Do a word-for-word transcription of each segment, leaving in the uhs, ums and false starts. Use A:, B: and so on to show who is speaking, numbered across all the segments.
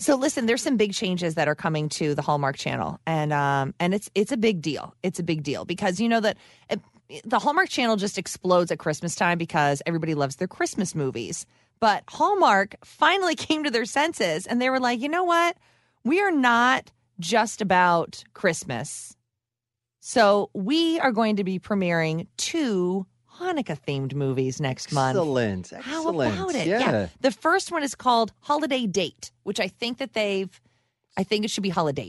A: So listen, there's some big changes that are coming to the Hallmark Channel, and um, and it's it's a big deal. It's a big deal because you know that it, the Hallmark Channel just explodes at Christmas time because everybody loves their Christmas movies. But Hallmark finally came to their senses, and they were like, you know what? We are not just about Christmas. So we are going to be premiering two Hanukkah-themed movies next month.
B: Excellent. Excellent.
A: How about it?
B: Yeah.
A: yeah. The first one is called Holiday Date, which I think that they've, I think it should be Holiday.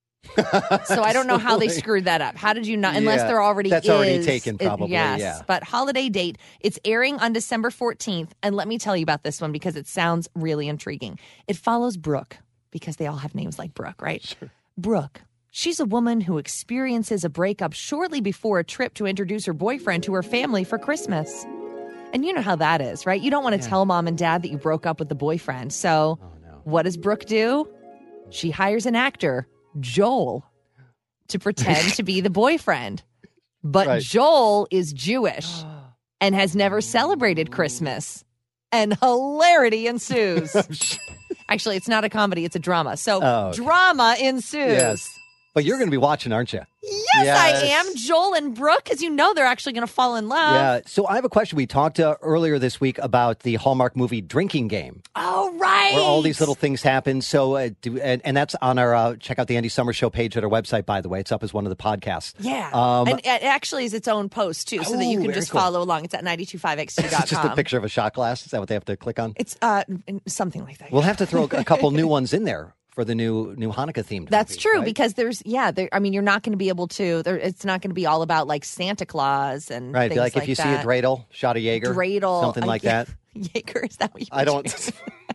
A: So I don't know how they screwed that up. How did you not? Unless
B: Yeah,
A: there already
B: that's
A: is.
B: already taken, probably,
A: It, yes.
B: yeah.
A: But Holiday Date, it's airing on December fourteenth. And let me tell you about this one because it sounds really intriguing. It follows Brooke, because they all have names like Brooke, right?
B: Sure.
A: Brooke. She's a woman who experiences a breakup shortly before a trip to introduce her boyfriend to her family for Christmas. And you know how that is, right? You don't want to
B: Yeah.
A: tell mom and dad that you broke up with the boyfriend. So
B: Oh, no.
A: what does Brooke do? She hires an actor, Joel, to pretend to be the boyfriend. But
B: Right.
A: Joel is Jewish and has never celebrated Christmas. And hilarity ensues. Actually, it's not a comedy, it's a drama. So
B: Oh, okay.
A: drama ensues.
B: Yes. But you're going to be watching, aren't you?
A: Yes,
B: Yes.
A: I am. Joel and Brooke, as you know, they're actually going to fall in love.
B: Yeah. So I have a question. We talked uh, earlier this week about the Hallmark movie Drinking Game,
A: Oh, right.
B: where all these little things happen. So, uh, do, and, and that's on our, uh, check out the Andy Summer Show page at our website, by the way. It's up as one of the podcasts.
A: Yeah.
B: Um,
A: and it actually is its own post, too, so that you
B: Oh,
A: can
B: very
A: just
B: cool.
A: follow along. It's at nine two five X T dot com.
B: It's just a picture of a shot glass. Is that what they have to click on?
A: It's uh, something like that.
B: We'll have to throw a couple new ones in there for the new new Hanukkah themed.
A: That's
B: movie,
A: true
B: right?
A: because there's, yeah, there, I mean, you're not going to be able to, there, it's not going to be all about like Santa Claus and
B: Right.
A: things
B: Be like,
A: like
B: if you
A: that.
B: see a dreidel, shot of Jaeger,
A: Dreidel.
B: something
A: uh,
B: like
A: yeah.
B: that.
A: Jaeger, is that what you
B: I don't.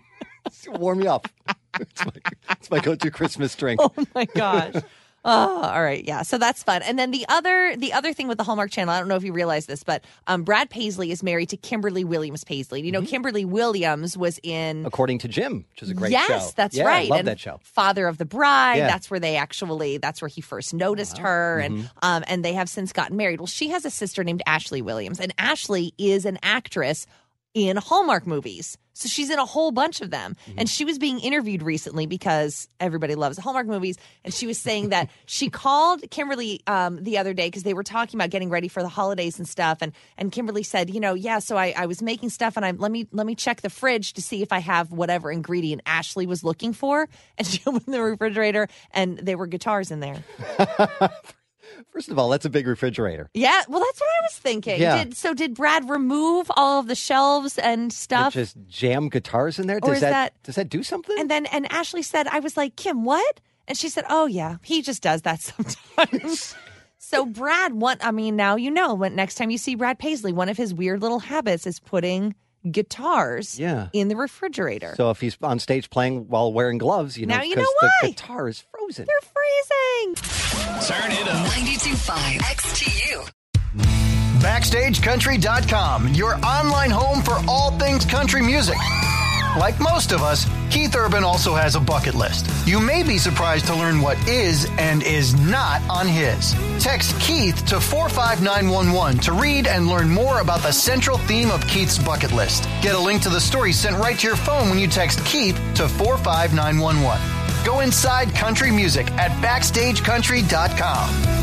B: Warm me up. It's my, it's my go-to Christmas drink.
A: Oh my gosh. Oh, all right. Yeah. So that's fun. And then the other the other thing with the Hallmark Channel, I don't know if you realize this, but um, Brad Paisley is married to Kimberly Williams Paisley. You know,
B: Mm-hmm.
A: Kimberly Williams was in
B: According to Jim, which is a great
A: yes,
B: show.
A: Yes, that's
B: yeah,
A: right.
B: I love
A: and
B: that show.
A: Father of the Bride.
B: Yeah.
A: That's where they actually that's where he first noticed her.
B: Mm-hmm.
A: And um and they have since gotten married. Well, she has a sister named Ashley Williams, and Ashley is an actress in Hallmark movies. So she's in a whole bunch of them.
B: Mm-hmm.
A: And she was being interviewed recently because everybody loves Hallmark movies. And she was saying that she called Kimberly um, the other day because they were talking about getting ready for the holidays and stuff. And and Kimberly said, you know, yeah, so I, I was making stuff and I let me let me check the fridge to see if I have whatever ingredient Ashley was looking for. And she opened the refrigerator and there were guitars in there.
B: First of all, that's a big refrigerator.
A: Yeah, well, that's what I was thinking.
B: Yeah.
A: Did, so did Brad remove all of the shelves and stuff?
B: Just jam guitars in there.
A: Or
B: Does
A: is
B: that,
A: that-
B: does that do something?
A: And then, and Ashley said, I was like, Kim, what? And she said, oh, yeah, he just does that sometimes. So Brad, what, I mean, now you know, when next time you see Brad Paisley, one of his weird little habits is putting guitars
B: Yeah.
A: in the refrigerator.
B: So if he's on stage playing while wearing gloves, you know,
A: Now you
B: 'cause
A: know
B: the
A: why.
B: guitar is frozen.
A: They're freezing.
C: Turn it up.
D: ninety-two point five X T U.
C: Backstage Country dot com, your online home for all things country music. Like most of us, Keith Urban also has a bucket list. You may be surprised to learn what is and is not on his. Text Keith to four five nine one one to read and learn more about the central theme of Keith's bucket list. Get a link to the story sent right to your phone when you text Keith to four five nine one one. Go inside country music at Backstage Country dot com.